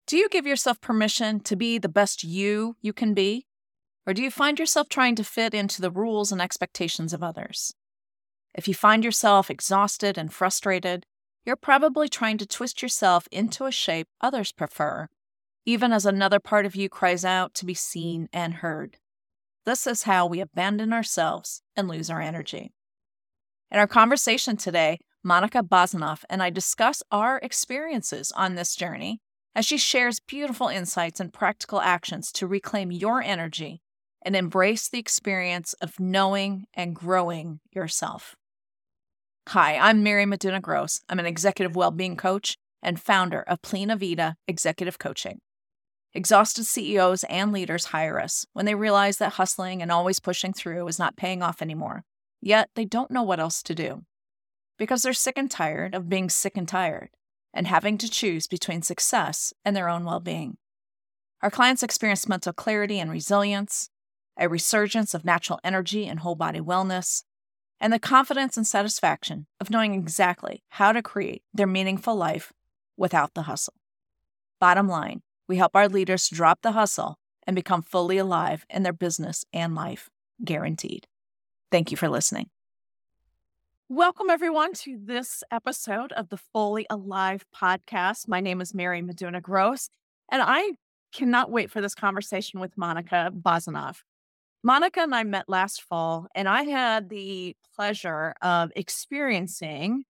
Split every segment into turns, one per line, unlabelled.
Do you give yourself permission to be the best you can be? Or do you find yourself trying to fit into the rules and expectations of others? If you find yourself exhausted and frustrated, you're probably trying to twist yourself into a shape others prefer, even as another part of you cries out to be seen and heard. This is how we abandon ourselves and lose our energy. In our conversation today, Monica Bosanoff and I discuss our experiences on this journey as she shares beautiful insights and practical actions to reclaim your energy and embrace the experience of knowing and growing yourself. Hi, I'm Mary Meduna Gross. I'm an executive well-being coach and founder of Plena Vita Executive Coaching. Exhausted CEOs and leaders hire us when they realize that hustling and always pushing through is not paying off anymore, yet they don't know what else to do. Because they're sick and tired of being sick and tired and having to choose between success and their own well-being. Our clients experience mental clarity and resilience, a resurgence of natural energy and whole body wellness, and the confidence and satisfaction of knowing exactly how to create their meaningful life without the hustle. Bottom line, we help our leaders drop the hustle and become fully alive in their business and life, guaranteed. Thank you for listening. Welcome, everyone, to this episode of the Fully Alive podcast. My name is Mary Meduna Gross, and I cannot wait for this conversation with Monica Bosanoff. Monica and I met last fall, and I had the pleasure of experiencing,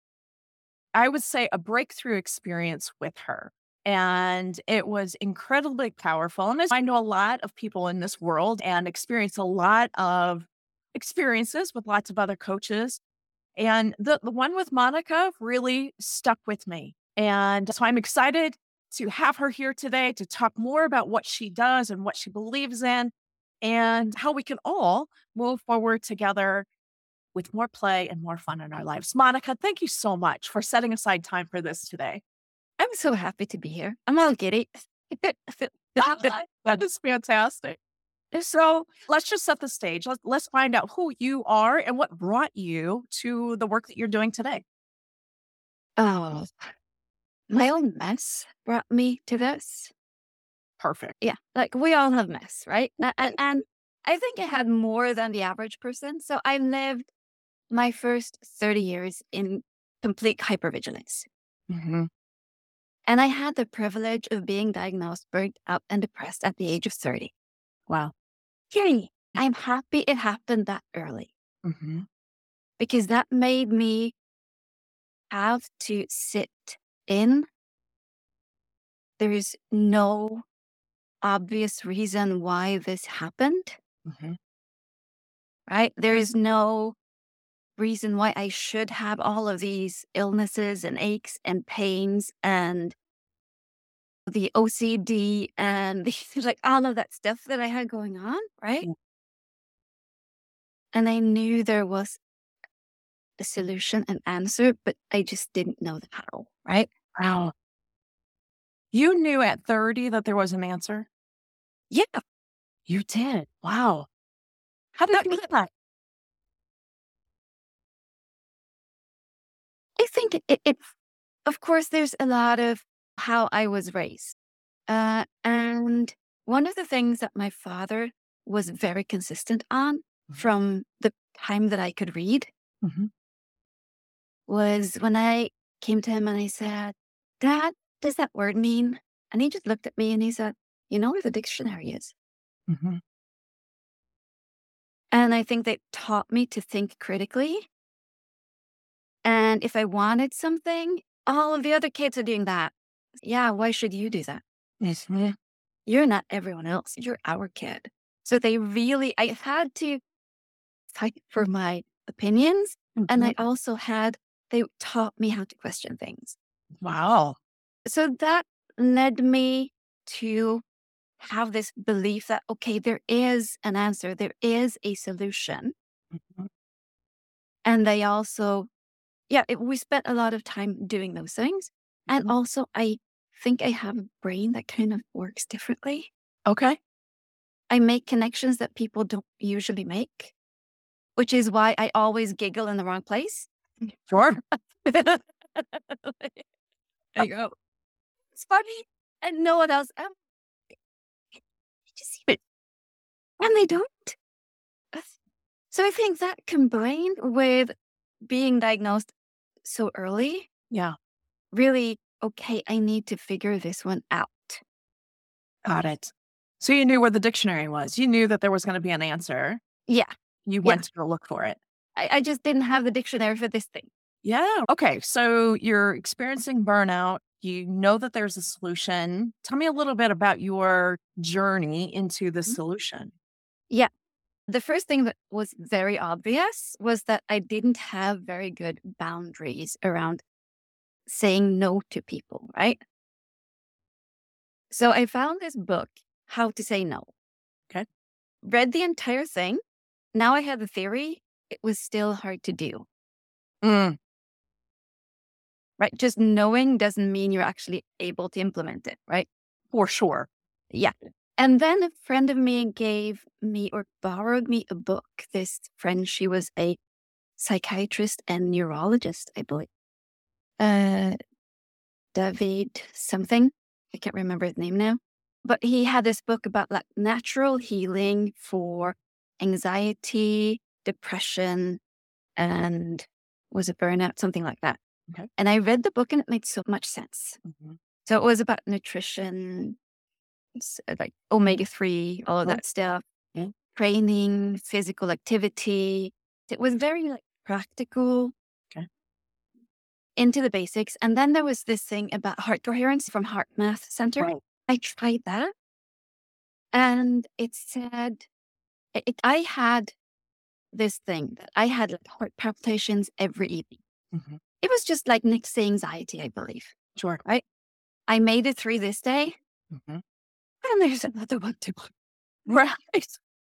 I would say, a breakthrough experience with her. And it was incredibly powerful. And as I know a lot of people in this world and experience a lot of experiences with lots of other coaches. And the one with Monica really stuck with me. And so I'm excited to have her here today to talk more about what she does and what she believes in and how we can all move forward together with more play and more fun in our lives. Monica, thank you so much for setting aside time for this today.
I'm so happy to be here. I'm all giddy.
That is fantastic. So let's just set the stage. Let's find out who you are and what brought you to the work that you're doing today.
Oh, my own mess brought me to this.
Perfect.
Yeah, like we all have mess, right? And I think I had more than the average person. So I lived my first 30 years in complete hypervigilance.
Mm-hmm.
And I had the privilege of being diagnosed burnt out and depressed at the age of 30.
Wow.
Yay! I'm happy it happened that early.
Mm-hmm.
Because that made me have to sit in. There is no obvious reason why this happened,
Mm-hmm.
right? There is no reason why I should have all of these illnesses and aches and pains and the OCD and like all of that stuff that I had going on, right?
Yeah.
And I knew there was a solution and answer, but I just didn't know the how, right?
Wow. You knew at 30 that there was an answer?
Yeah.
You did. Wow. How did you do that?
I think of course, there's a lot of how I was raised. And one of the things that my father was very consistent on from the time that I could read
Mm-hmm.
was when I came to him and I said, "Dad, does that word mean?" And he just looked at me and he said, "You know where the dictionary is."
Mm-hmm.
And I think they taught me to think critically. And if I wanted something, all of the other kids are doing that. Yeah, why should you do that?
Mm-hmm.
You're not everyone else. You're our kid. So I had to fight for my opinions. And they taught me how to question things.
Wow.
So that led me to have this belief that, okay, there is an answer, there is a solution.
Mm-hmm.
And we spent a lot of time doing those things. And
Mhm.
also, I think I have a brain that kind of works differently.
Okay.
I make connections that people don't usually make, which is why I always giggle in the wrong place.
Sure.
There you go. It's funny. and no one else. Just see it. And they don't. So I think that combined with being diagnosed so early,
Yeah.
really, okay, I need to figure this one out.
Got it. So you knew where the dictionary was. You knew that there was going to be an answer.
Yeah.
You
Yeah.
went to go look for it.
I just didn't have the dictionary for this thing.
Yeah. Okay. So you're experiencing burnout. You know that there's a solution. Tell me a little bit about your journey into the solution.
Yeah. The first thing that was very obvious was that I didn't have very good boundaries around saying no to people, right? So I found this book, How to Say No.
Okay.
Read the entire thing. Now I had the theory. It was still hard to do,
Mm,
right? Just knowing doesn't mean you're actually able to implement it, right?
for sure.
Yeah. And then a friend of me gave me or borrowed me a book. This friend, she was a psychiatrist and neurologist, I believe. David something. I can't remember his name now. But he had this book about like natural healing for anxiety, depression, and was it burnout? Something like that.
Okay.
And I read the book and it made so much sense.
Mhm.
So it was about nutrition, like omega-3, all of
Oh,
that stuff,
yeah.
training, physical activity. It was very like practical,
Okay.
into the basics. And then there was this thing about heart coherence from Heart Math Center.
Right.
I tried that and it said, I had this thing that I had like heart palpitations every evening.
Mhm.
It was just like next to anxiety, I believe.
Sure.
Right. I made it through this day
Mhm.
and there's another one too.
Right.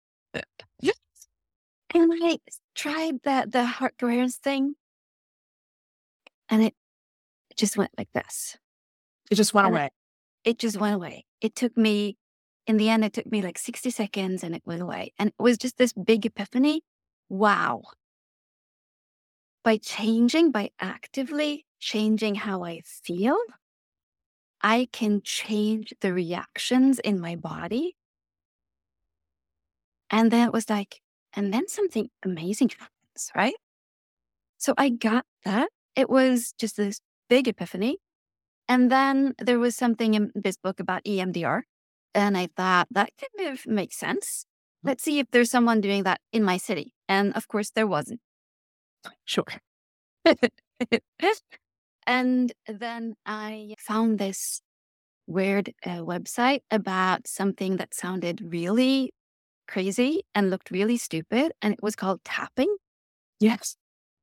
And I tried the heart coherence thing and it just went like this.
It just went
And
away.
it just went away. It took me, in the end, it took me like 60 seconds and it went away. And it was just this big epiphany. Wow. By actively changing how I feel, I can change the reactions in my body. And then it was like, and then something amazing happens, right? So I got that. It was just this big epiphany. And then there was something in this book about EMDR. And I thought that kind of makes sense. Let's see if there's someone doing that in my city. And of course, there wasn't.
Sure.
And then I found this weird website about something that sounded really crazy and looked really stupid. And it was called tapping.
Yes.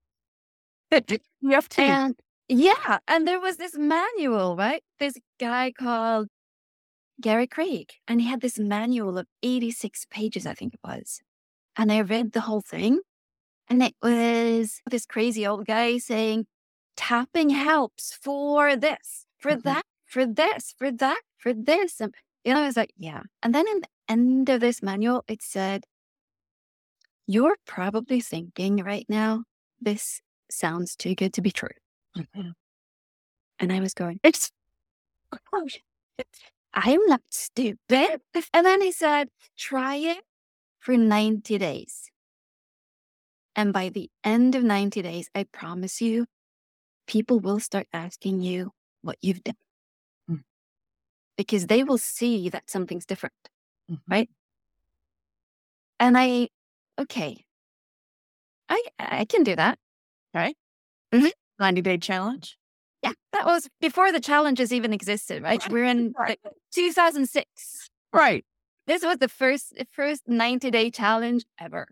EFT.
And yeah, and there was this manual, right? This guy called Gary Craig, and he had this manual of 86 pages, I think it was. And I read the whole thing, and it was this crazy old guy saying, tapping helps for this, for
Mhm.
that, for this, for that, for this. And, I was like, yeah. And then in the end of this manual, it said, you're probably thinking right now, this sounds too good to be true.
Mhm.
And I was going, it's, oh, I'm not stupid. And then he said, try it for 90 days. And by the end of 90 days, I promise you, people will start asking you what you've done
Mm.
because they will see that something's different,
Mhm.
right? And okay, I can do that.
Okay.
Mhm.
90-day challenge.
Yeah, that was before the challenges even existed, right? We're in
Right.
2006.
Right.
This was the first 90-day challenge ever.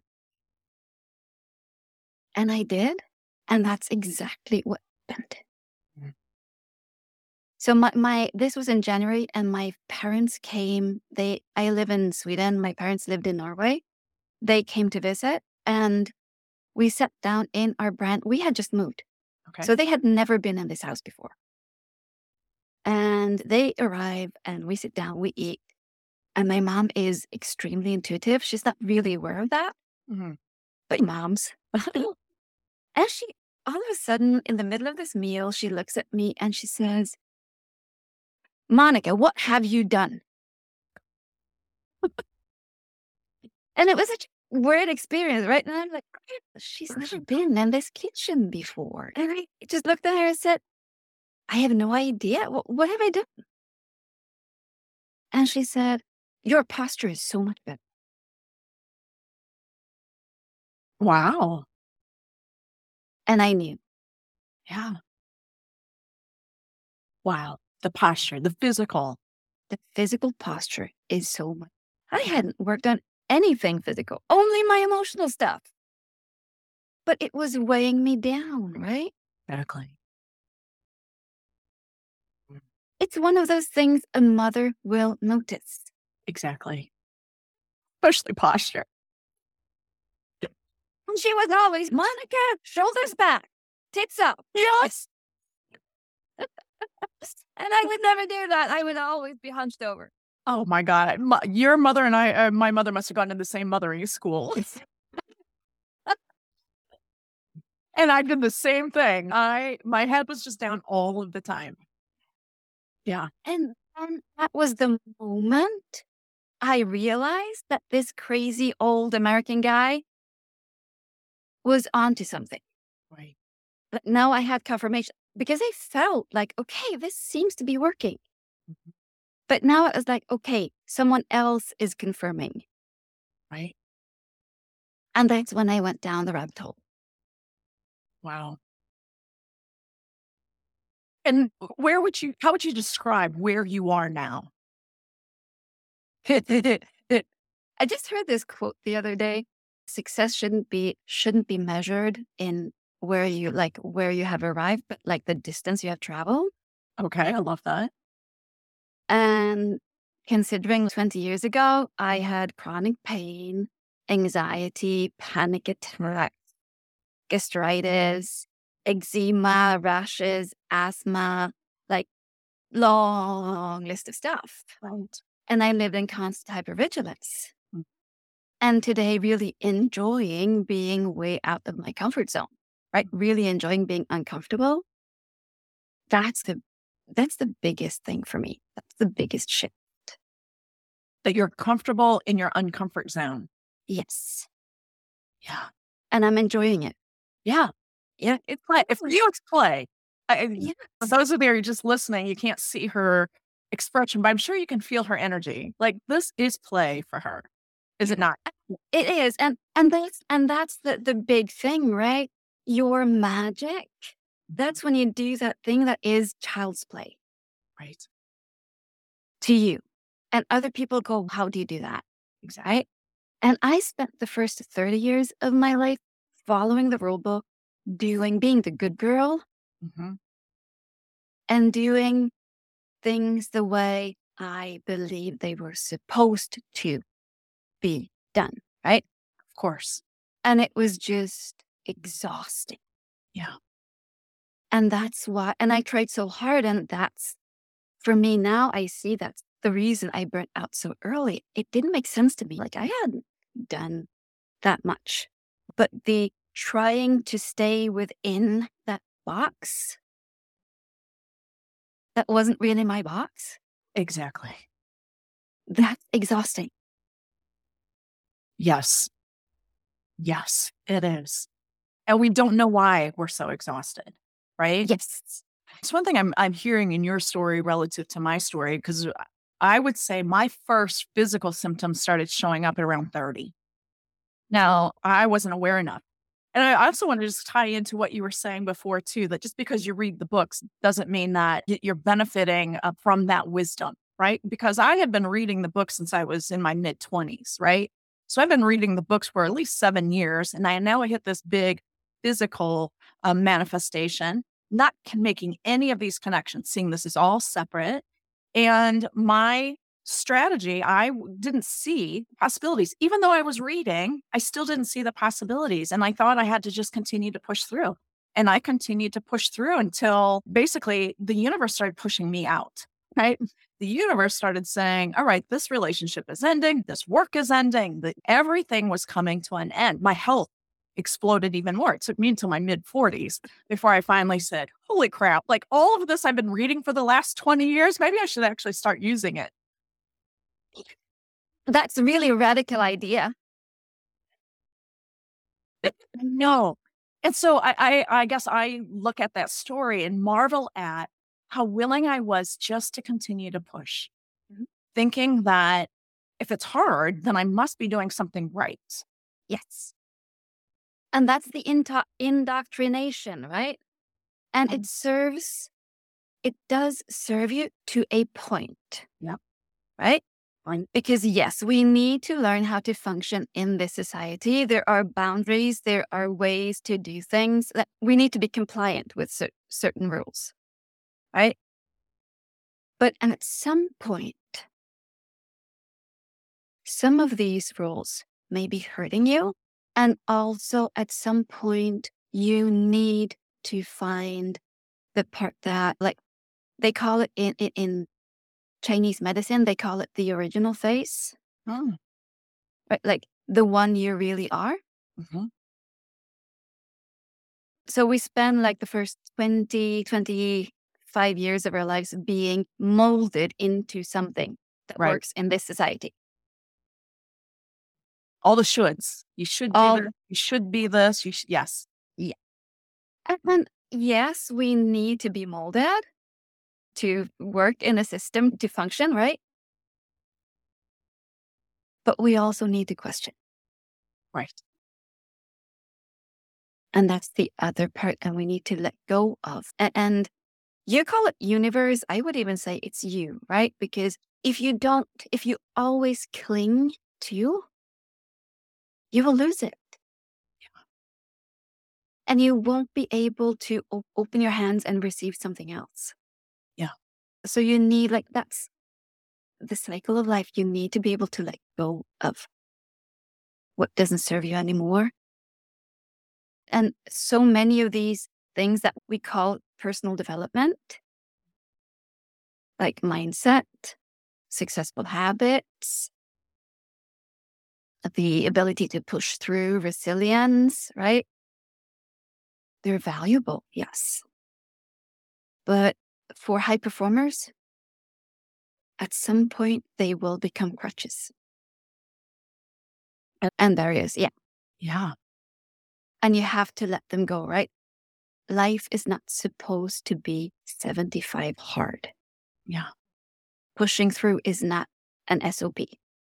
And I did. And that's exactly what happened.
Mhm.
So this was in January and my parents came. I live in Sweden. My parents lived in Norway. They came to visit and we sat down in our we had just moved.
Okay.
So they had never been in this house before. And they arrive and we sit down, we eat. And my mom is extremely intuitive. She's not really aware of that,
Mhm.
but moms. And she, all of a sudden, in the middle of this meal, she looks at me and she says, Monica, what have you done? And it was such a weird experience, right? And I'm like, she's never been in this kitchen before. And I just looked at her and said, I have no idea. What have I done? And she said, your posture is so much better.
Wow.
And I knew.
Yeah. Wow. The posture, the physical.
The physical posture is so much. I hadn't worked on anything physical, only my emotional stuff. But it was weighing me down, right?
Exactly.
It's one of those things a mother will notice.
Exactly. Especially posture.
And she was always, Monica, shoulders back, tits up.
Yes.
And I would never do that. I would always be hunched over.
Oh my God. Your mother and I, my mother must have gone to the same mothering school. And I did the same thing. My head was just down all of the time. Yeah.
And that was the moment I realized that this crazy old American guy was onto something.
Right.
But now I had confirmation because I felt like, okay, this seems to be working.
Mhm.
But now it was like, okay, someone else is confirming.
Right.
And that's when I went down the rabbit hole.
Wow. And how would you describe where you are now?
I just heard this quote the other day. Success shouldn't be measured in where you have arrived, but like the distance you have traveled.
Okay. I love that.
And considering 20 years ago, I had chronic pain, anxiety, panic attacks, gastritis, eczema, rashes, asthma, like long list of stuff.
Right.
And I lived in constant hypervigilance.
Mm.
And today, really enjoying being way out of my comfort zone, right? Really enjoying being uncomfortable. That's the biggest thing for me. That's the biggest shift.
That you're comfortable in your uncomfort zone.
Yes.
Yeah.
And I'm enjoying it.
Yeah. Yeah. It's play. If for you, it's play.
Yes.
For those of you who are just listening, you can't see her expression, but I'm sure you can feel her energy. Like this is play for her. Is it not?
It is. And that's the big thing, right? Your magic. That's when you do that thing that is child's play
Right.
to you. And other people go, how do you do that?
Exactly.
Right? And I spent the first 30 years of my life following the rule book, being the good girl,
Mm-hmm.
and doing things the way I believe they were supposed to be done, right?
Of course.
And it was just exhausting.
Yeah.
And that's why, and I tried so hard. And that's, for me now, I see that's the reason I burnt out so early. It didn't make sense to me. Like I hadn't done that much. But the trying to stay within that box, that wasn't really my box,
Exactly.
that's exhausting.
Yes. Yes, it is. And we don't know why we're so exhausted, right?
Yes.
It's one thing I'm hearing in your story relative to my story, because I would say my first physical symptoms started showing up at around 30. Now, I wasn't aware enough. And I also want to just tie into what you were saying before, too, that just because you read the books doesn't mean that you're benefiting from that wisdom, right? Because I had been reading the books since I was in my mid-20s, right? So I've been reading the books for at least 7 years, and I now hit this big physical manifestation, not making any of these connections, seeing this is all separate. And my strategy, didn't see possibilities. Even though I was reading, I still didn't see the possibilities. And I thought I had to just continue to push through. And I continued to push through until basically the universe started pushing me out, right? The universe started saying, all right, this relationship is ending. This work is ending. Everything was coming to an end. My health exploded even more. It took me until my mid-40s before I finally said, holy crap, like all of this I've been reading for the last 20 years, maybe I should actually start using it.
That's really a radical idea.
No. And so I guess I look at that story and marvel at how willing I was just to continue to push, thinking that if it's hard, then I must be doing something right.
Yes. And that's the indoctrination, right? And it does serve you to a point.
Yep.
Right? Because yes, we need to learn how to function in this society. There are boundaries, there are ways to do things that we need to be compliant with certain rules, right? But at some point, some of these rules may be hurting you. And also at some point, you need to find the part that, like, they call it in Chinese medicine, they call it the original face.
Oh.
Right? Like the one you really are.
Mm-hmm.
So we spend like the first 25 years of our lives being molded into something that works in this society.
All the shoulds. You should be this. You should be this. Yes.
Yeah. And yes, we need to be molded to work in a system to function, right? But we also need to question.
Right.
And that's the other part, and we need to let go of. And you call it universe, I would even say it's you, right? Because if you always cling to, you will lose it.
Yeah.
And you won't be able to open your hands and receive something else.
Yeah.
So you need, like, that's the cycle of life. You need to be able to let go of what doesn't serve you anymore. And so many of these things that we call personal development, like mindset, successful habits, the ability to push through, resilience, right? They're valuable, yes. But for high performers, at some point, they will become crutches. And barriers, yeah.
Yeah.
And you have to let them go, right? Life is not supposed to be 75 hard.
Yeah.
Pushing through is not an SOP.
Can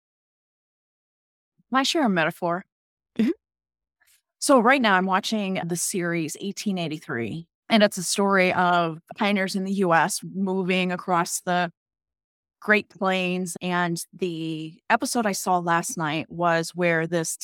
I share a metaphor?
Mm-hmm.
So right now I'm watching the series 1883, and it's a story of pioneers in the U.S. moving across the Great Plains. And the episode I saw last night was where this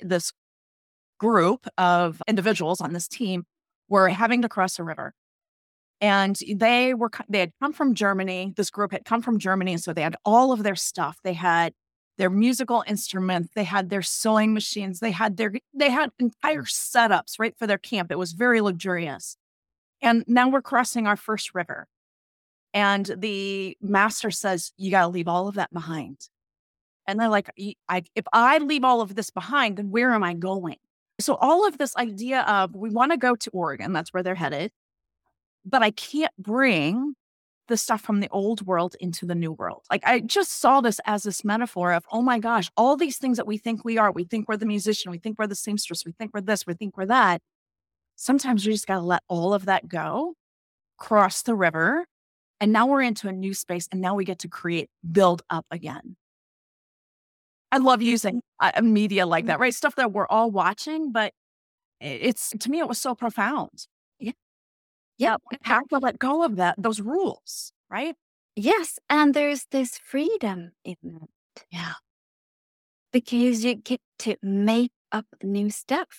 group of individuals on this team were having to cross a river. And they had come from Germany. This group had come from Germany. And so they had all of their stuff. They had their musical instruments. They had their sewing machines. They had entire setups, right, for their camp. It was very luxurious. And now we're crossing our first river. And the master says, you got to leave all of that behind. And they're like, if I leave all of this behind, then where am I going? So all of this idea of we want to go to Oregon, that's where they're headed, but I can't bring the stuff from the old world into the new world. Like I just saw this as this metaphor of, oh my gosh, all these things that we think we think we're the musician, we think we're the seamstress, we think we're this, we think we're that. Sometimes we just got to let all of that go, cross the river, and now we're into a new space, and now we get to build up again. I love using media like that, right? Stuff that we're all watching, but to me, it was so profound. Yeah. We have to let go of those rules, right?
Yes. And there's this freedom in it.
Yeah.
Because you get to make up new stuff.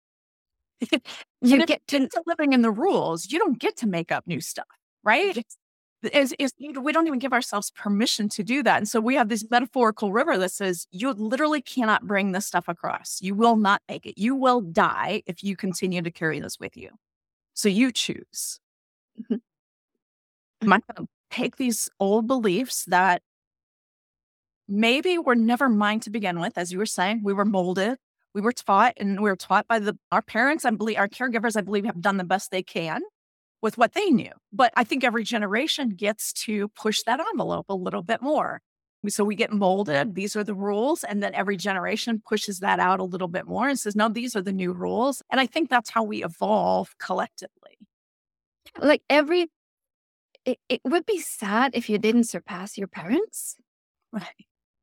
You get to
living in the rules. You don't get to make up new stuff, right? We don't even give ourselves permission to do that. And so we have this metaphorical river that says you literally cannot bring this stuff across. You will not make it. You will die if you continue to carry this with you. So you choose. Am I going to take these old beliefs that maybe were never mine to begin with? As you were saying, we were molded. We were taught, and we were taught by our parents, I believe, our caregivers, I believe, have done the best they can with what they knew. But I think every generation gets to push that envelope a little bit more. So we get molded. These are the rules. And then every generation pushes that out a little bit more and says, no, these are the new rules. And I think that's how we evolve collectively.
Like it would be sad if you didn't surpass your parents.
Right.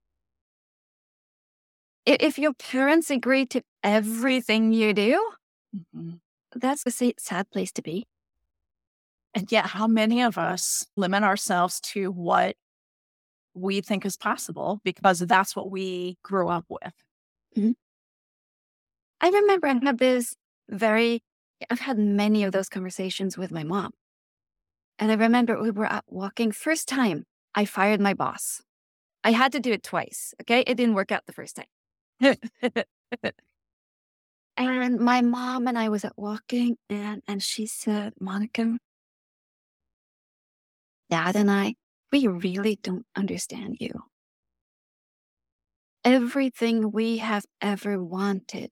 If your parents agree to everything you do,
Mm-hmm.
that's a sad place to be.
And yet, how many of us limit ourselves to what we think is possible because that's what we grew up with?
Mm-hmm. I remember I've had many of those conversations with my mom. And I remember we were out walking. First time I fired my boss. I had to do it twice. Okay. It didn't work out the first time. And my mom and I was out walking and she said, Monica, Dad and I, we really don't understand you. Everything we have ever wanted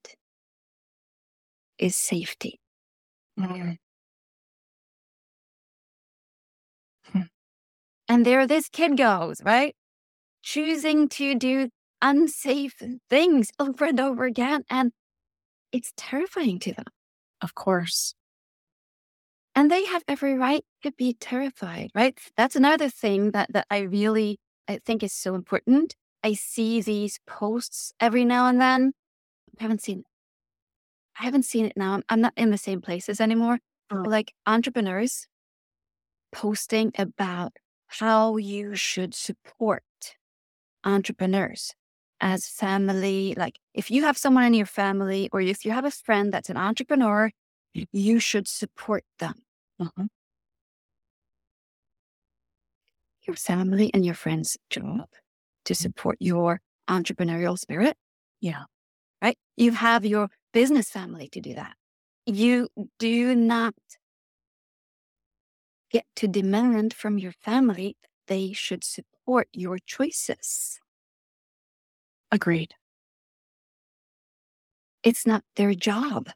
is safety.
Mm-hmm.
And there this kid goes, right? Choosing to do unsafe things over and over again. And it's terrifying to them.
Of course.
And they have every right to be terrified, right? That's another thing that I think is so important. I see these posts every now and then. I haven't seen it now. I'm not in the same places anymore. Like entrepreneurs posting about how you should support entrepreneurs as family. Like if you have someone in your family or if you have a friend that's an entrepreneur, you should support them.
Uh-huh.
Your family and your friends' job to support your entrepreneurial spirit.
Yeah.
Right? You have your business family to do that. You do not get to demand from your family that they should support your choices.
Agreed.
It's not their job.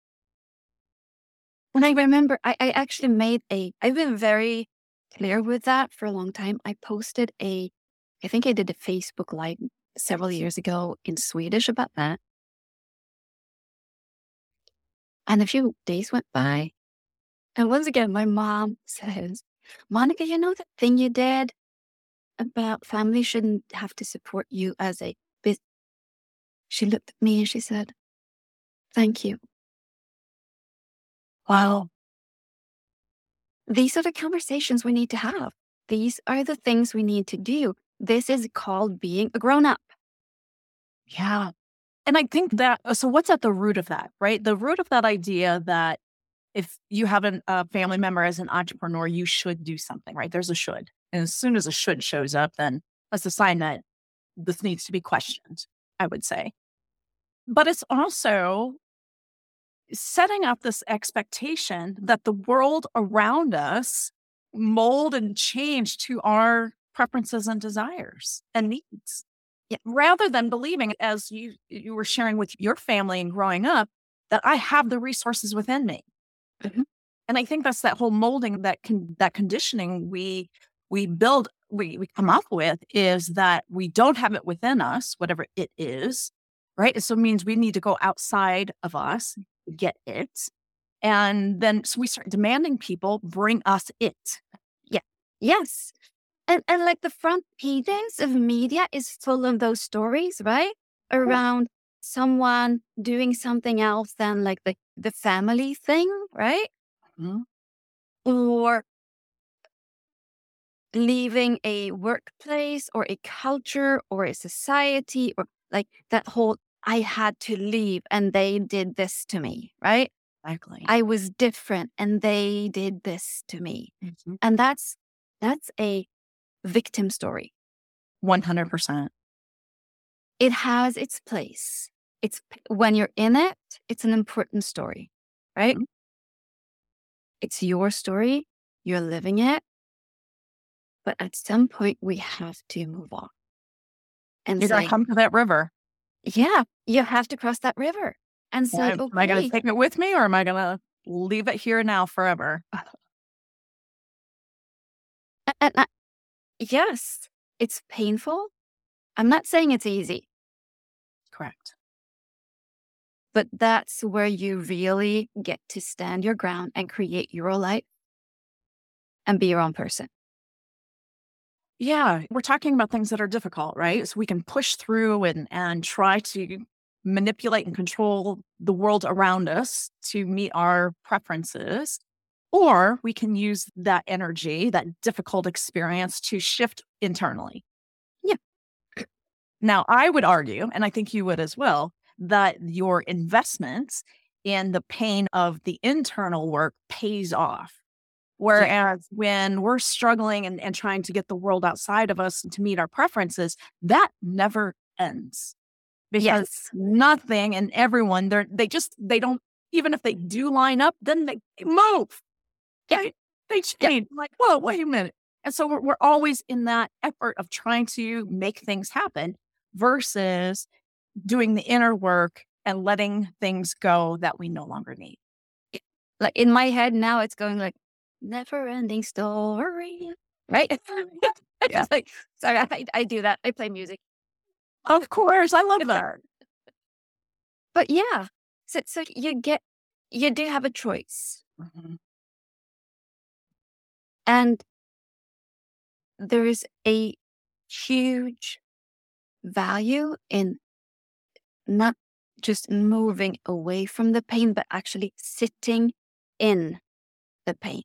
And I remember I actually I've been very clear with that for a long time. I think I did a Facebook Live several years ago in Swedish about that. And a few days went by. And once again, my mom says, Monica, you know that thing you did about family shouldn't have to support you as a business? She looked at me and she said, thank you.
Wow.
These are the conversations we need to have. These are the things we need to do. This is called being a grown-up.
Yeah. And I think so what's at the root of that, right? The root of that idea that if you have a family member as an entrepreneur, you should do something, right? There's a should. And as soon as a should shows up, then that's a sign that this needs to be questioned, I would say. But it's also setting up this expectation that the world around us mold and change to our preferences and desires and needs.
Yeah.
Rather than believing, as you were sharing with your family and growing up, that I have the resources within me.
Mm-hmm.
And I think that's that whole molding, that conditioning we build, we come up with, is that we don't have it within us, whatever it is, right? And so it means we need to go outside of us, get it. And then so we start demanding people bring us it.
Yeah. Yes. And like the front pages of media is full of those stories, right? Around someone doing something else than like the family thing, right?
Mm-hmm.
Or leaving a workplace or a culture or a society, or like that whole, I had to leave and they did this to me, right?
Exactly.
I was different and they did this to me.
Mm-hmm.
And that's a victim story.
100%.
It has its place. It's when you're in it, it's an important story, right?
Mm-hmm.
It's your story. You're living it. But at some point we have to move on and
You're going
say,
to come to that river.
Yeah, you have to cross that river and say,
Am I going to
okay.
take it with me, or am I going to leave it here now forever?
And yes, it's painful. I'm not saying it's easy,
Correct.
but that's where you really get to stand your ground and create your life and be your own person.
Yeah, we're talking about things that are difficult, right? So we can push through and try to manipulate and control the world around us to meet our preferences. Or we can use that energy, that difficult experience to shift internally.
Yeah.
Now, I would argue, and I think you would as well, that your investments in the pain of the internal work pays off.
Yeah.
Whereas when we're struggling and trying to get the world outside of us to meet our preferences, that never ends because
Yes.
nothing and everyone, they don't, even if they do line up, then they move.
Yeah.
They
Yeah.
change. Like, whoa, wait a minute. And so we're always in that effort of trying to make things happen versus doing the inner work and letting things go that we no longer need.
Like in my head now, it's going like never ending story. Right?
Yeah.
It's like, sorry, I do that. I play music.
Of course. I love that.
But yeah, so you do have a choice.
Mhm.
And there is a huge value in not just moving away from the pain, but actually sitting in the pain.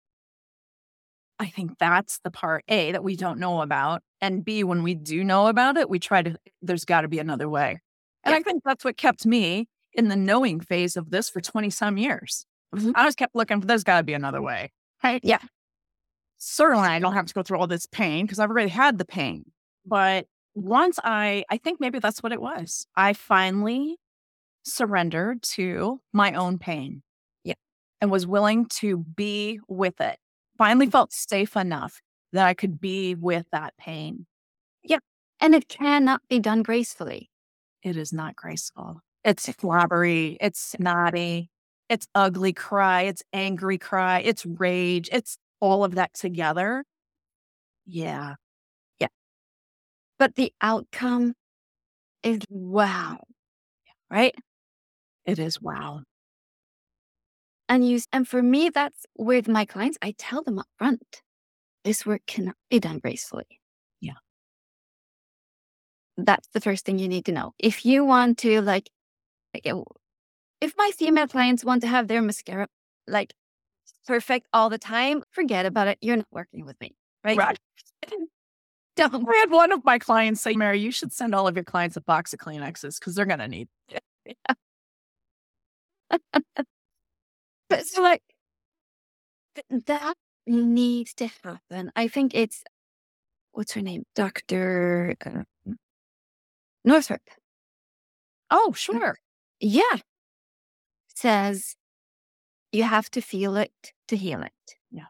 I think that's the part A that we don't know about. And B, when we do know about it, we try to, there's got to be another way. And
Yeah.
I think that's what kept me in the knowing phase of this for 20 some years.
Mhm.
I just kept looking for, there's got to be another way. Right.
Yeah.
Certainly, I don't have to go through all this pain because I've already had the pain. But once I think maybe that's what it was. I finally surrendered to my own pain.
Yeah.
And was willing to be with it. Finally felt safe enough that I could be with that pain.
Yeah. And it cannot be done gracefully.
It is not graceful. It's flabbery. It's snotty. It's ugly cry. It's angry cry. It's rage. It's all of that together. Yeah,
Yeah. But the outcome is wow. Right?
it is wow.
And for me, that's with my clients, I tell them up front, this work cannot be done gracefully.
Yeah.
That's the first thing you need to know. If you want to if my female clients want to have their mascara like perfect all the time, forget about it. You're not working with me. Right?
Right.
Don't.
I had one of my clients say, Mary, you should send all of your clients a box of Kleenexes because they're going to need it.
But so like that needs to happen. I think it's what's her name? Dr. Northrop.
Oh, sure.
Yeah. Says you have to feel it to heal it.
Yeah.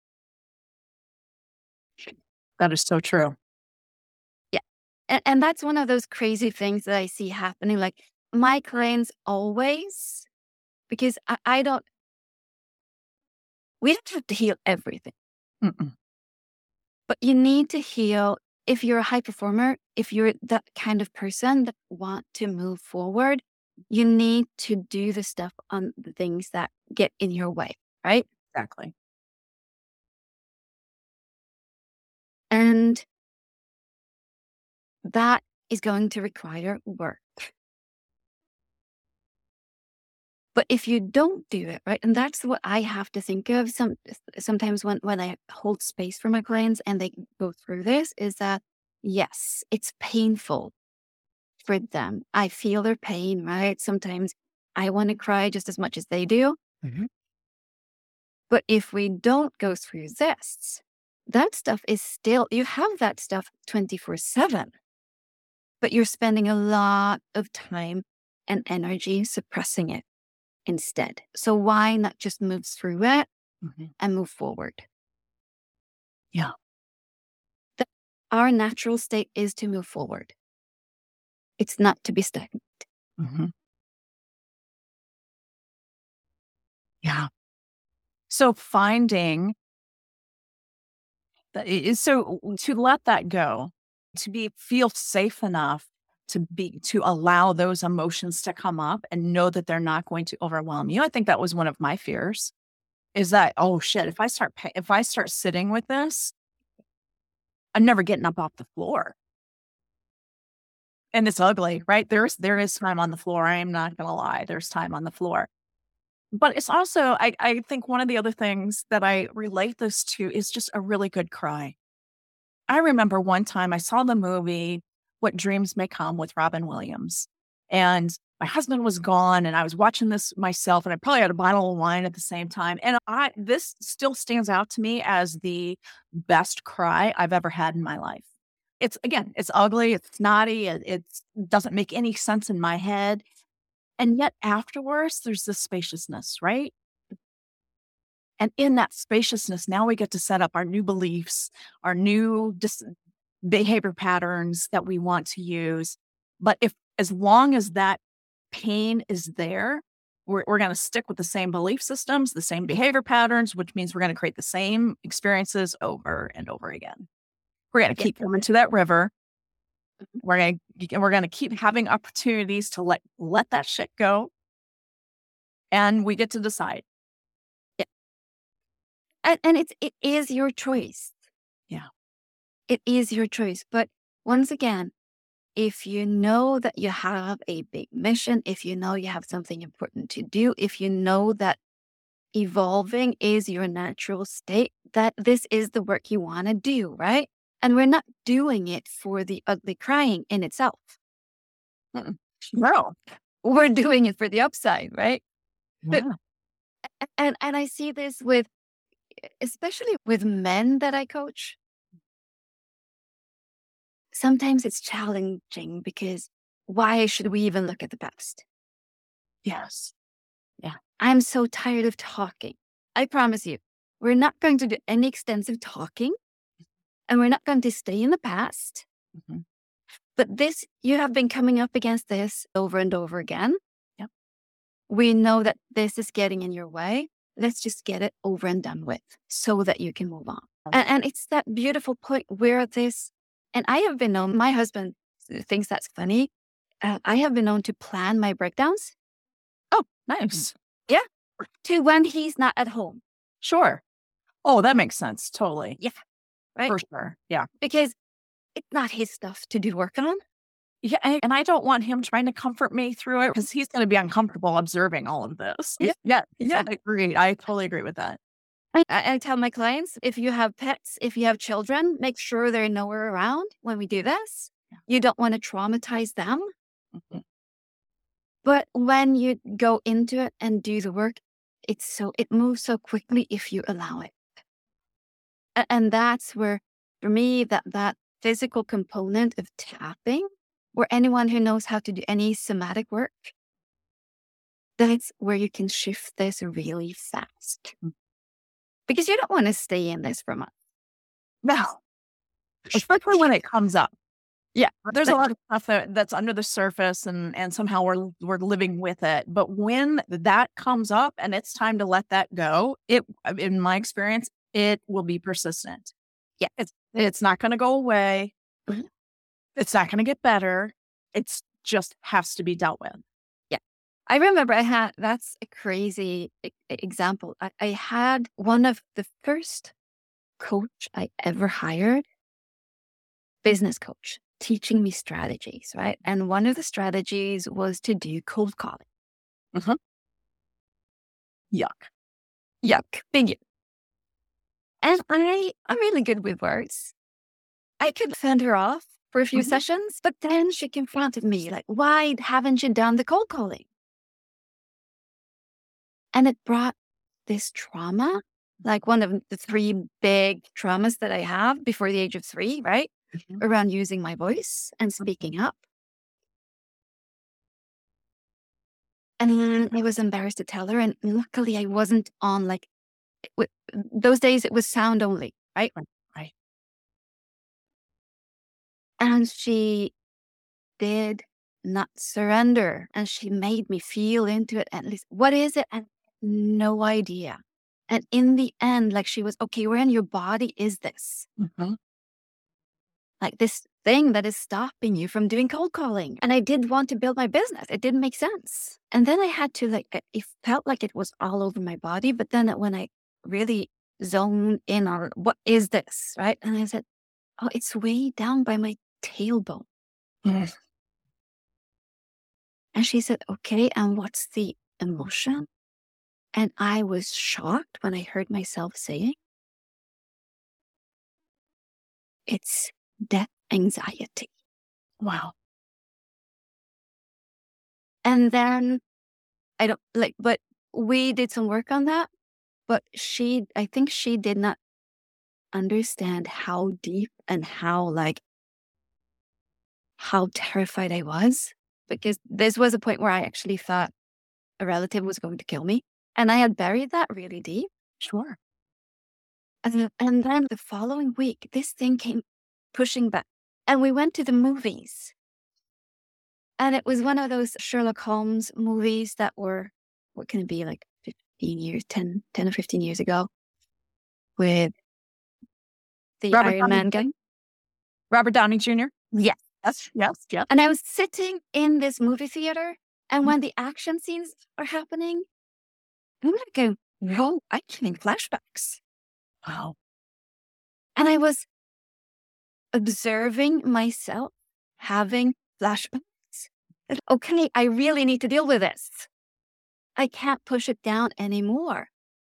That is so true.
Yeah. And that's one of those crazy things that I see happening. Like my clients always, because I don't, we don't have to heal everything,
Mm-mm.
but you need to heal. If you're a high performer, if you're that kind of person that want to move forward, you need to do the stuff on the things that get in your way, right?
Exactly.
And that is going to require work. But if you don't do it, right, and that's what I have to think of sometimes when I hold space for my clients and they go through this, is that, yes, it's painful for them. I feel their pain, right? Sometimes I want to cry just as much as they do.
Mhm.
But if we don't go through this, that stuff is still, you have that stuff 24/7, but you're spending a lot of time and energy suppressing it instead. So why not just move through it
Mhm.
and move forward?
Yeah.
Our natural state is to move forward. It's not to be stagnant.
Mhm. Yeah. So finding that is so to let that go, to feel safe enough to allow those emotions to come up and know that they're not going to overwhelm you. I think that was one of my fears is that, oh shit, if I start sitting with this, I'm never getting up off the floor. And it's ugly, right? There is time on the floor. I am not gonna lie. There's time on the floor. But it's also, I think one of the other things that I relate this to is just a really good cry. I remember one time I saw the movie What Dreams May Come with Robin Williams. And my husband was gone and I was watching this myself and I probably had a bottle of wine at the same time. And this still stands out to me as the best cry I've ever had in my life. It's ugly, it's snotty, it doesn't make any sense in my head. And yet afterwards, there's this spaciousness, right? And in that spaciousness, now we get to set up our new beliefs, our new behavior patterns that we want to use. But as long as that pain is there, we're going to stick with the same belief systems, the same behavior patterns, which means we're going to create the same experiences over and over again. We're going to keep coming to that river. We're going to keep having opportunities to let that shit go. And we get to decide.
And it is your choice.
Yeah.
It is your choice. But once again, if you know that you have a big mission, if you know you have something important to do, if you know that evolving is your natural state, that this is the work you want to do, right? And we're not doing it for the ugly crying in itself.
No.
We're doing it for the upside, right?
Yeah.
And I see this especially with men that I coach. Sometimes it's challenging because why should we even look at the past?
Yes.
Yeah. I'm so tired of talking. I promise you, we're not going to do any extensive talking and we're not going to stay in the past.
Mm-hmm.
But you have been coming up against this over and over again.
Yep.
We know that this is getting in your way. Let's just get it over and done with so that you can move on. And it's that beautiful point where and I have been known, my husband thinks that's funny. I have been known to plan my breakdowns.
Oh, nice.
Yeah. To when he's not at home.
Sure. Oh, that makes sense. Totally.
Yeah. Right.
For sure. Yeah.
Because it's not his stuff to do work on.
Yeah. And I don't want him trying to comfort me through it because he's going to be uncomfortable observing all of this.
Yeah.
Yeah. Agreed. I totally agree with that.
I tell my clients, if you have pets, if you have children, make sure they're nowhere around when we do this. Yeah. You don't want to traumatize them. Mm-hmm. But when you go into it and do the work, it moves so quickly if you allow it. And that's where, for me, that physical component of tapping, or anyone who knows how to do any somatic work, that's where you can shift this really fast. Mm-hmm. Because you don't want to stay in this for months.
No. Especially when it comes up.
Yeah.
There's a lot of stuff that's under the surface and somehow we're living with it. But when that comes up and it's time to let that go, in my experience, it will be persistent.
Yeah.
It's not going to go away. Mm-hmm. It's not going to get better. It's just has to be dealt with.
Yeah. I remember that's a crazy example. I had one of the first coach I ever hired, business coach, teaching me strategies, right? And one of the strategies was to do cold calling.
Mm-hmm.
Yuck. Big yuck. And I'm really good with words. I could fend her off for a few mm-hmm. sessions, but then she confronted me like, why haven't you done the cold calling? And it brought this trauma, like one of the 3 big traumas that I have before the age of 3, right? Mm-hmm. Around using my voice and speaking up. And I was embarrassed to tell her. And luckily I wasn't on those days it was sound only, right?
Right.
And she did not surrender. And she made me feel into it at least. What is it? And no idea. And in the end, like she was, okay, where in your body is this? Like this thing that is stopping you from doing cold calling. And I did want to build my business. It didn't make sense. And then I had to it felt like it was all over my body. But then when I really zoned in on what is this, right? And I said, oh, it's way down by my tailbone.
Mm.
And she said, okay, and what's the emotion? And I was shocked when I heard myself saying, it's death anxiety.
Wow.
And then but we did some work on that, but I think she did not understand how deep and how terrified I was, because this was a point where I actually thought a relative was going to kill me. And I had buried that really deep.
Sure.
And then the following week, this thing came pushing back. And we went to the movies. And it was one of those Sherlock Holmes movies that were, what can it be, like 10 or 15 years ago, with the Iron Man guy.
Robert Downey Jr.?
Yes.
Yes.
And I was sitting in this movie theater, and when the action scenes are happening, I'm like going, whoa, I'm getting flashbacks.
Wow.
And I was observing myself having flashbacks. Okay, I really need to deal with this. I can't push it down anymore.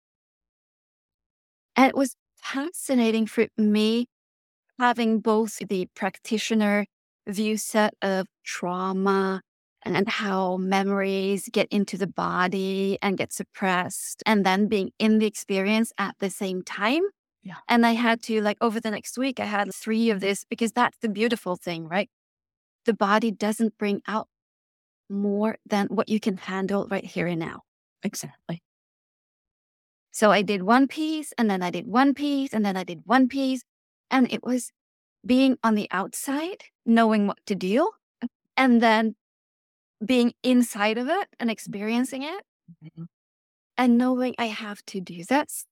And it was fascinating for me having both the practitioner view set of trauma and how memories get into the body and get suppressed, and then being in the experience at the same time.
Yeah.
And I had to, over the next week, I had 3 of this, because that's the beautiful thing, right? The body doesn't bring out more than what you can handle right here and now.
Exactly.
So I did one piece, and then I did one piece, and then I did one piece. And it was being on the outside, knowing what to do, and then being inside of it and experiencing it, and knowing I have to do this.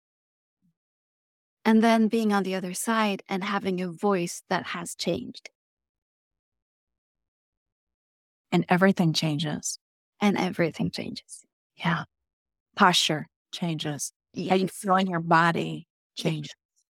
And then being on the other side and having a voice that has changed.
And everything changes.
And everything changes.
Yeah. Posture changes.
Yes.
How you feel in your body changes.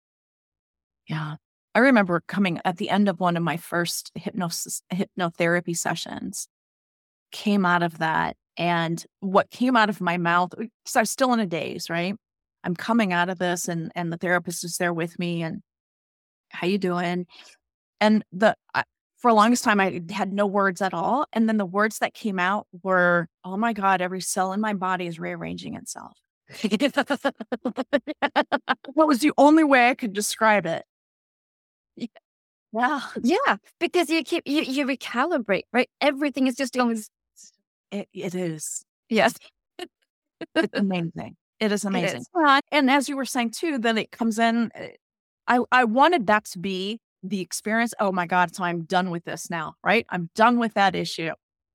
Yeah. I remember coming at the end of one of my first hypnotherapy sessions, came out of that, and what came out of my mouth, because I was still in a daze, right? I'm coming out of this, and the therapist is there with me, and how you doing? And for the longest time, I had no words at all. And then the words that came out were, oh my God, every cell in my body is rearranging itself. That was the only way I could describe it. Yeah.
Yeah. Because you recalibrate, right? Everything is just going.
It is.
Yes.
It's amazing. It is amazing. And as you were saying too, then it comes in. I wanted that to be the experience. Oh my God, so I'm done with this now, right? I'm done with that issue.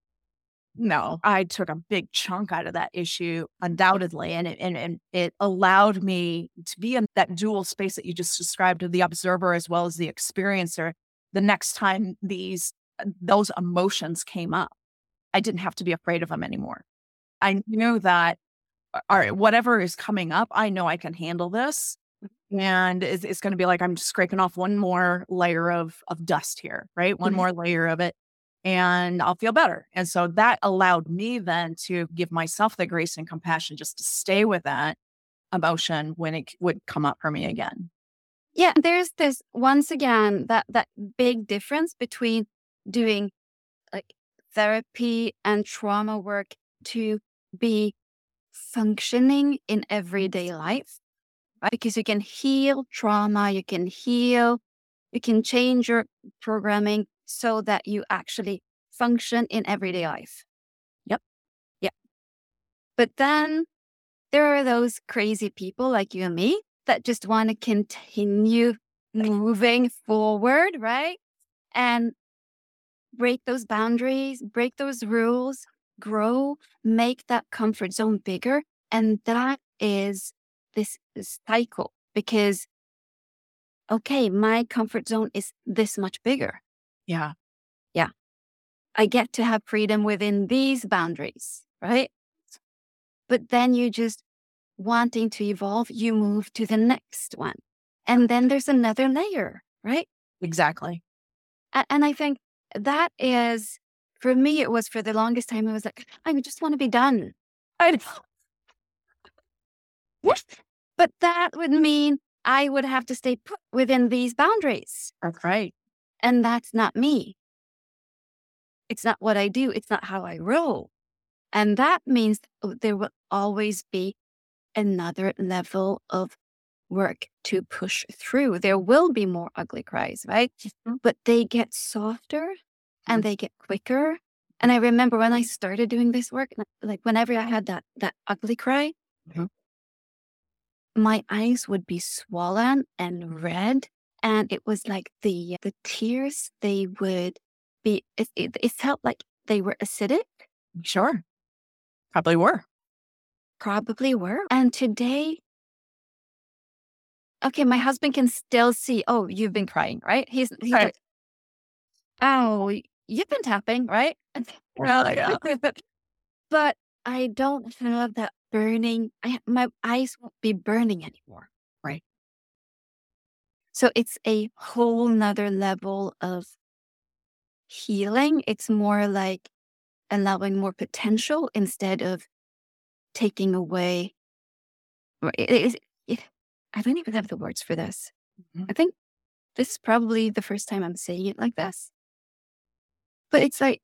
No, I took a big chunk out of that issue, undoubtedly. And it allowed me to be in that dual space that you just described, of the observer as well as the experiencer. The next time those emotions came up, I didn't have to be afraid of them anymore. I knew that, all right, whatever is coming up, I know I can handle this. And it's going to be like, I'm just scraping off one more layer of dust here, right? One more layer of it, and I'll feel better. And so that allowed me then to give myself the grace and compassion just to stay with that emotion when it would come up for me again.
Yeah, there's this, once again, that big difference between doing therapy and trauma work to be functioning in everyday life. Right? Because you can heal trauma, you can change your programming so that you actually function in everyday life.
Yep.
Yeah. But then there are those crazy people like you and me that just want to continue moving forward, right? And break those boundaries, break those rules, grow, make that comfort zone bigger. And that is this cycle because, okay, my comfort zone is this much bigger.
Yeah.
Yeah. I get to have freedom within these boundaries, right? But then you just wanting to evolve, you move to the next one. And then there's another layer, right?
Exactly.
And I think that is, for me, it was for the longest time, it was like, I just want to be done.
I
What? But that would mean I would have to stay put within these boundaries.
That's right.
And that's not me. It's not what I do. It's not how I roll. And that means there will always be another level of work to push through. There will be more ugly cries, right? But they get softer and they get quicker. And I remember when I started doing this work, like whenever I had that ugly cry,
Mhm.
my eyes would be swollen and red. And it was like the tears, they would be, it felt like they were acidic.
Sure. Probably were.
Probably were. And today, okay, my husband can still see, oh, you've been crying, right? He's
Right.
like, oh, you've been tapping, right?
Well, yeah.
But I don't have that burning, my eyes won't be burning anymore.
Right.
So it's a whole nother level of healing. It's more like allowing more potential instead of taking away. I don't even have the words for this.
Mhm.
I think this is probably the first time I'm saying it like this. But it's like,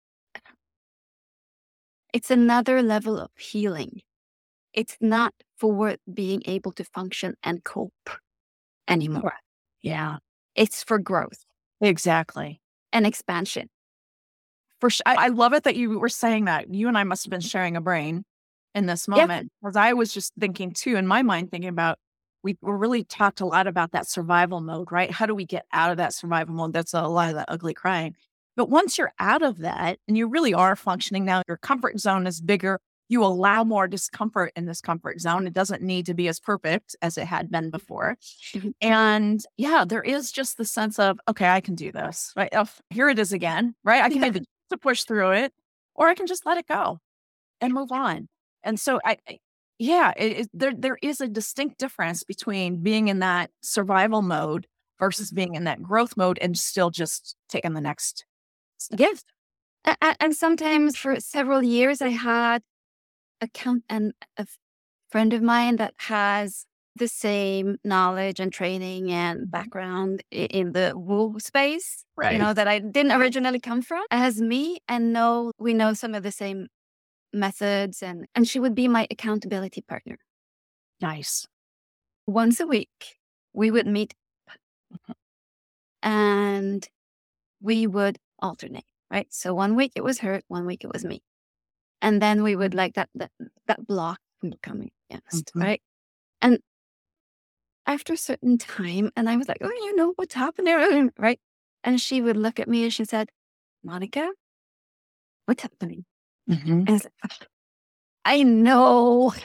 it's another level of healing. It's not for being able to function and cope anymore.
Yeah.
It's for growth
Exactly.
and expansion.
For sure. I love it that you were saying that. You and I must have been sharing a brain in this
Yeah.
moment. Because I was just thinking too, in my mind, thinking about, we really talked a lot about that survival mode, right? How do we get out of that survival mode? That's a lot of that ugly crying. But once you're out of that and you really are functioning now, your comfort zone is bigger. You allow more discomfort in this comfort zone. It doesn't need to be as perfect as it had been before.
Mhm.
And yeah, there is just the sense of, okay, I can do this, right? Oh, here it is again, right? I can
Yeah.
either to push through it or I can just let it go and move on. And so yeah, there is a distinct difference between being in that survival mode versus being in that growth mode and still just taking the next step.
Yes. And sometimes for several years, I had a friend of mine that has the same knowledge and training and background in the woo space,
Right.
that I didn't originally come from as me. And we know some of the same methods. And she would be my accountability partner.
Nice.
Once a week, we would meet and we would alternate, right? So one week it was her, one week it was me. And then we would like that block would come against,
Mhm.
right? And after a certain time, and I was like, oh, you know what's happening, right? And she would look at me and she said, Monica, what's happening?
Mhm.
And I was like, "Ugh, I know.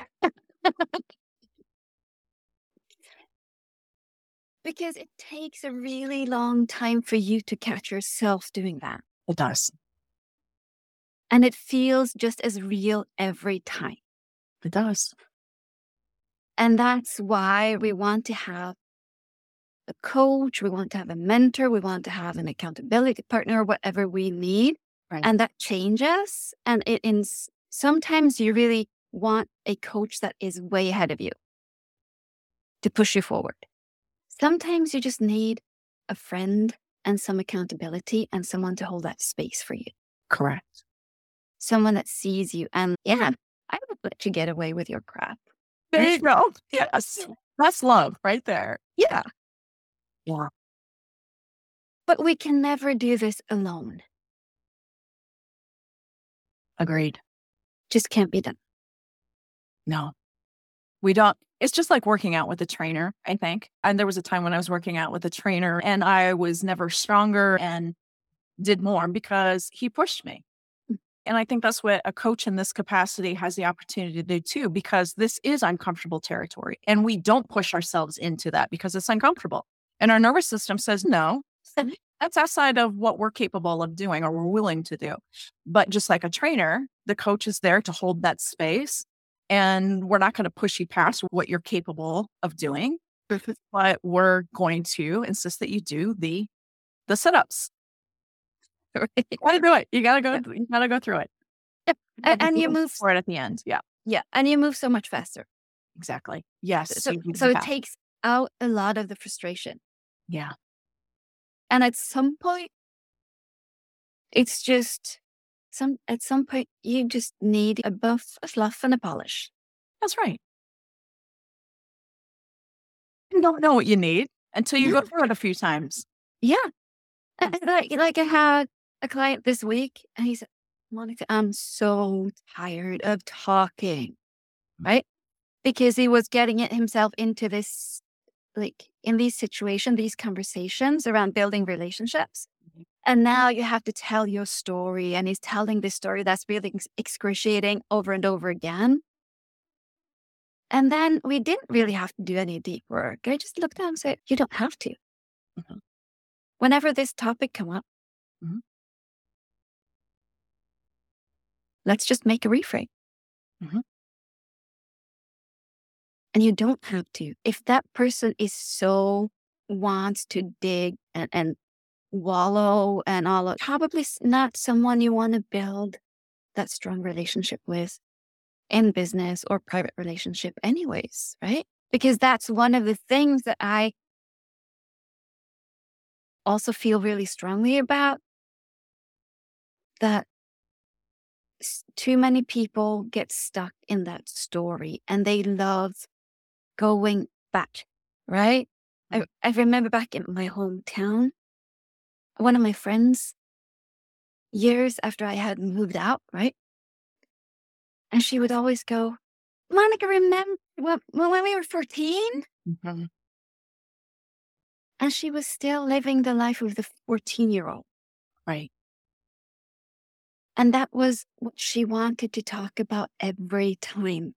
Because it takes a really long time for you to catch yourself doing that.
It does.
And it feels just as real every time.
It does.
And that's why we want to have a coach, we want to have a mentor, we want to have an accountability partner, whatever we need.
Right.
And that changes. And sometimes you really want a coach that is way ahead of you to push you forward. Sometimes you just need a friend and some accountability and someone to hold that space for you.
Correct.
Someone that sees you and, yeah, I would let you get away with your crap.
There you go. Yes. That's love right there.
Yeah.
Yeah.
But we can never do this alone.
Agreed.
Just can't be done.
No, we don't. It's just like working out with a trainer, I think. And there was a time when I was working out with a trainer and I was never stronger. And did more because he pushed me. And I think that's what a coach in this capacity has the opportunity to do too, because this is uncomfortable territory. And we don't push ourselves into that because it's uncomfortable. And our nervous system says, no, that's outside of what we're capable of doing or we're willing to do. But just like a trainer, the coach is there to hold that space. And we're not going to push you past what you're capable of doing, but we're going to insist that you do the sit-ups. You gotta do it. You gotta go. You gotta go through it.
Yeah. And you move
for it at the end. Yeah,
yeah, and you move so much faster.
exactly. Yes.
So it takes out a lot of the frustration.
Yeah.
And at some point, it's just at some point you just need a buff, a fluff, and a polish.
That's right. You don't know what you need until you go through it a few times.
Yeah. Like I had a client this week, and he said, Monica, I'm so tired of talking, right? Because he was getting himself into this, like in these situations, these conversations around building relationships. And now you have to tell your story, and he's telling this story that's really excruciating over and over again. And then we didn't really have to do any deep work. I just looked at him and said, you don't have to.
Mhm.
Whenever this topic come up,
Mhm.
let's just make a reframe.
Mhm.
And you don't have to. If that person is so wants to dig and wallow and all, probably not someone you want to build that strong relationship with in business or private relationship anyways, right? Because that's one of the things that I also feel really strongly about, that too many people get stuck in that story and they love going back, right? I remember back in my hometown, one of my friends, years after I had moved out, right? And she would always go, Monica, remember when we were 14?
Mhm.
And she was still living the life of the 14-year-old.
Right.
And that was what she wanted to talk about every time.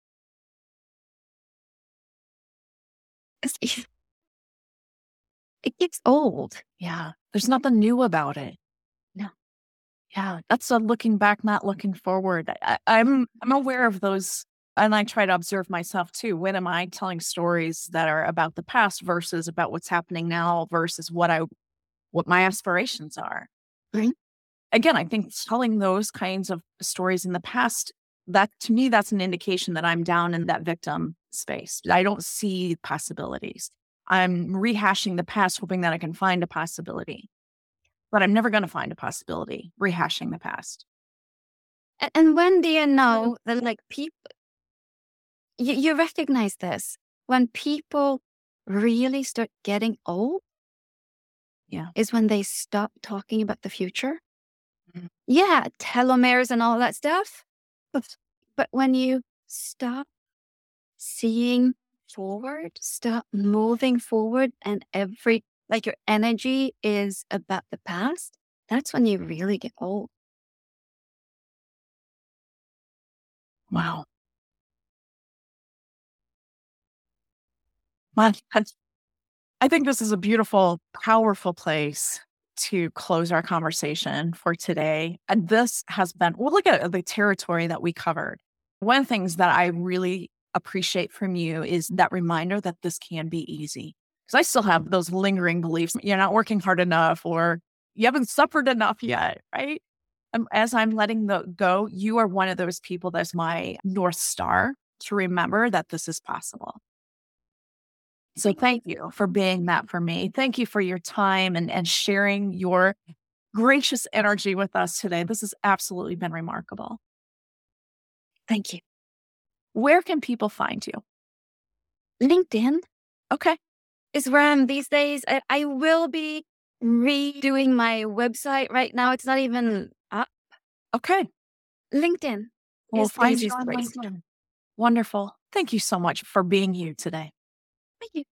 It gets old.
Yeah. There's nothing new about it.
No.
Yeah. That's a looking back, not looking forward. I'm aware of those. And I try to observe myself too. When am I telling stories that are about the past versus about what's happening now versus what my aspirations are?
Right.
Again, I think telling those kinds of stories in the past, that to me, that's an indication that I'm down in that victim space. I don't see possibilities. I'm rehashing the past, hoping that I can find a possibility, but I'm never going to find a possibility rehashing the past.
And when do you know that, like, people, you recognize this when people really start getting old?
Yeah.
Is when they stop talking about the future.
Mhm.
Yeah, telomeres and all that stuff. But when you stop seeing forward, stop moving forward, and like your energy is about the past, that's when you really get old.
Wow. Well, I think this is a beautiful, powerful place to close our conversation for today. And this has been, well, look at the territory that we covered. One of the things that I really appreciate from you is that reminder that this can be easy. Because I still have those lingering beliefs. You're not working hard enough or you haven't suffered enough yet, right? As I'm letting go, you are one of those people that's my North Star to remember that this is possible. So thank you for being that for me. Thank you for your time and sharing your gracious energy with us today. This has absolutely been remarkable.
Thank you.
Where can people find you?
LinkedIn
Okay.
is where I'm these days. I will be redoing my website right now. It's not even up.
Okay.
LinkedIn
We'll
is the
find you
easiest
on
place.
LinkedIn. Wonderful. Thank you so much for being you today.
Thank you.